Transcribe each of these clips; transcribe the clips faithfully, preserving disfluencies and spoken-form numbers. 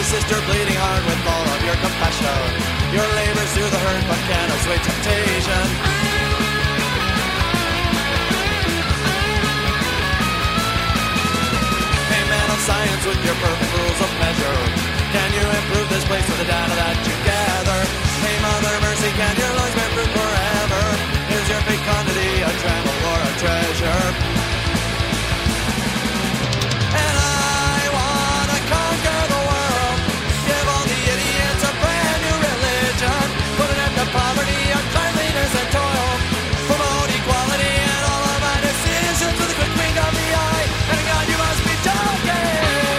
sister bleeding hard with all of your compassion. Your labors do the hurt but can't assuage temptation. Hey man of science with your perfect rules of measure, can you improve this place with the data that you gather? Hey Mother Mercy, can your lungs be improved forever? Is your fecundity a tremble or a treasure? And I wanna conquer the world, give all the idiots a brand new religion, put an end to poverty, uncleanliness and toil, promote equality and all of my decisions with a quick wink of the eye. And God, you must be joking.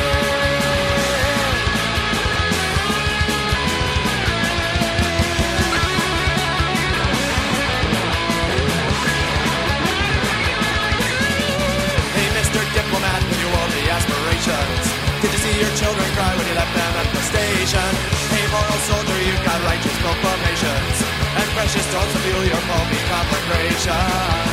Hey Mister Diplomat with your worldly aspirations, did you see your children cry when you left them at the station? Hey moral soldier, you've got righteous proclamations and precious stones to fuel your pulpy conflagration.